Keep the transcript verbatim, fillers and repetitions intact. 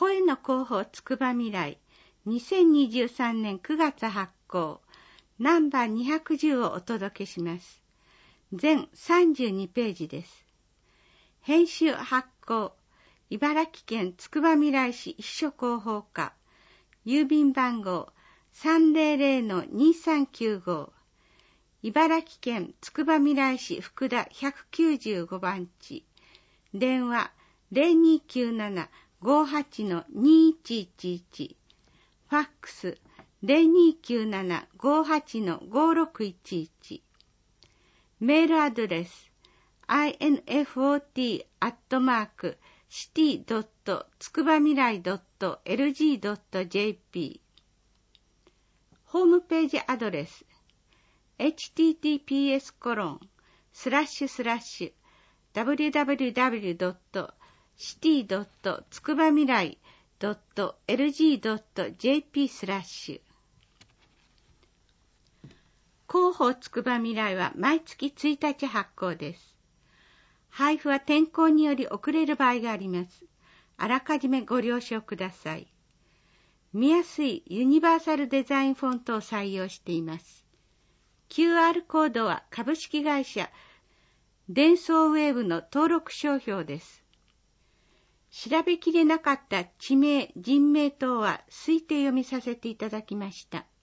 声の広報つくば未来にせんにじゅうさんねんくがつ発行ナンバーにひゃくじゅうをお届けします。全さんじゅうにページです。編集発行茨城県つくばみらい市秘書広報課郵便番号 さんぜろぜろのにさんきゅうご 茨城県つくばみらい市福田ひゃくきゅうじゅうごばん地電話 ゼロにきゅうなな ごはち にいちいちいち ファックス ゼロにきゅうなな ごはち ごろくいちいち メールアドレス アイエヌエフオーティー アットマーク シティ ドット つくばみらい ドット エルジー ドット ジェーピー ホームページアドレス エイチティーティーピーエス コロンスラッシュスラッシュ ダブリューダブリューダブリュー ドット シティ ドット つくばみらい ドット エルジー ドット ジェーピー スラッシュ広報つくばみらいは毎月ついたち発行です。配布は天候により遅れる場合があります。あらかじめご了承ください。見やすいユニバーサルデザインフォントを採用しています。キューアール コードは株式会社デンソーウェーブの登録商標です。調べきれなかった地名、人名等は推定読みさせていただきました。